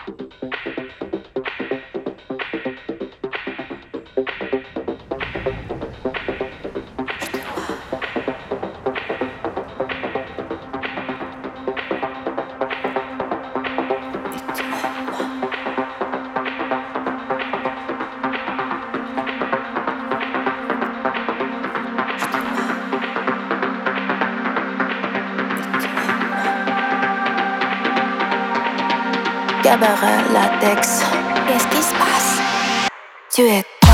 Cabaret latex, qu'est-ce qui se passe? Tu es quoi?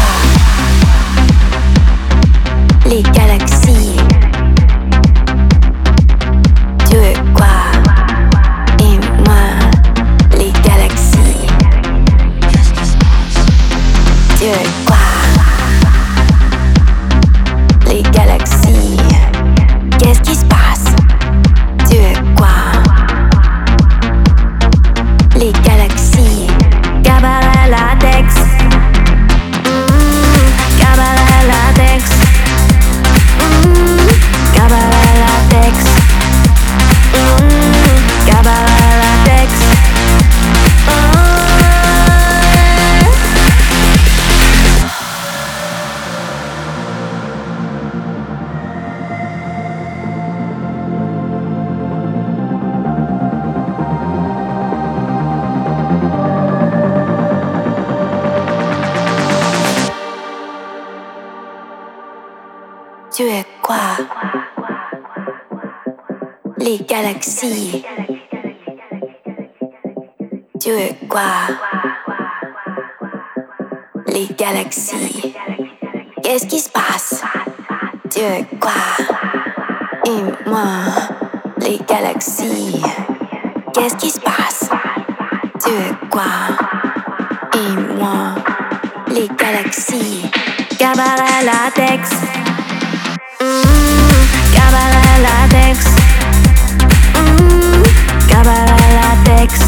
Les galaxies. Tu es quoi? Et moi, les galaxies. Tu es quoi? Les galaxies. Qu'est-ce qui se passe? Tu es quoi? Les galaxies. Cabaret latex. Cabaret latex. Cabaret latex. Cabaret latex. Tu es quoi? Les galaxies. Tu es quoi? Les galaxies. Qu'est-ce qui se passe? Tu es quoi? Et moi, les galaxies. Qu'est-ce qui se passe? Tu es quoi? Et moi, les galaxies. Cabaret latex. Cabaret latex. Cabaret latex.